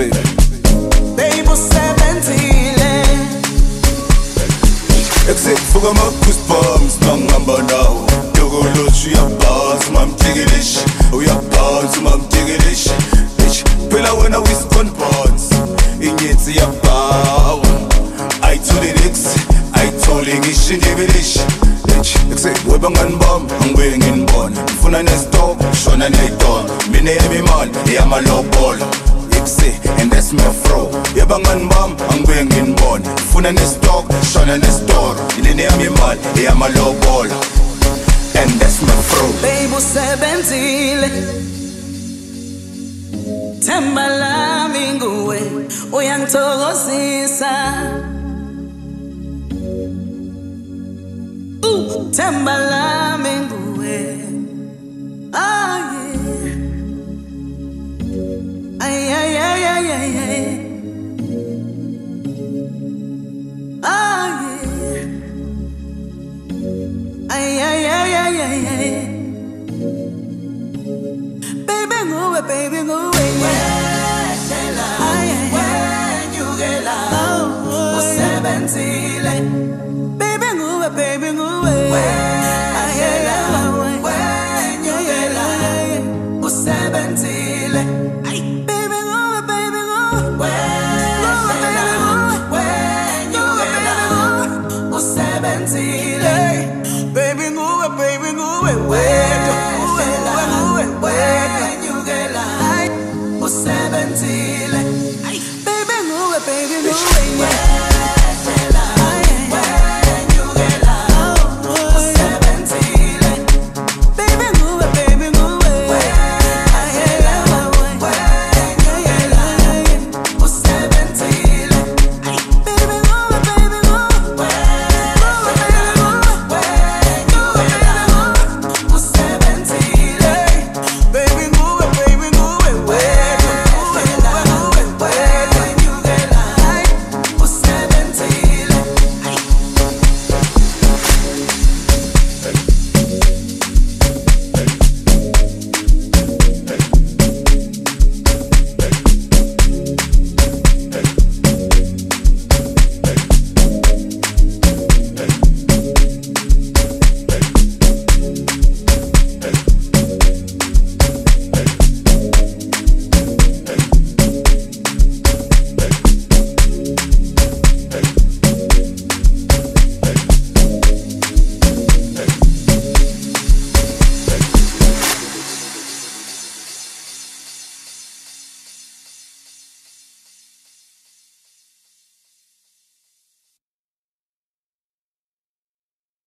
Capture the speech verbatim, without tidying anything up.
baby. Baby usebenzile. Ekusefuka ama-goosebumps mangihamba nawo. Yokolotsha uyabhasa mamjikilishi, uyabhasa mamjikilishi. Phela wena wiscon bonds, inyethi yabhawa. Ayithole nix, ayithole ngisho indibilishi. Weba ngani bami, angibuye nginibona. Ngifuna nesitoko, shona niyayidona. Mina yami imali, iyamalobola. And that's my fro. Yeba ngani bami, angibuye nginibona. Ngifuna nesitoko, shona nesitoro. Mina yami imali, iyamalobola. And that's my fro. Baby usebenzile. Themba lami nguwe, uyangithokozisa. Uh, themba lami nguwe. Ah yeah. Ay ay ay ay ay ay. Ah yeah. Ay ay ay ay ay ay. Baby nguwe, baby nguwe. Baby nguwe, baby nguwe. When you get live, usebenzile. Baby nguwe, baby nguwe. When you get live, usebenzile. Baby nguwe, baby nguwe.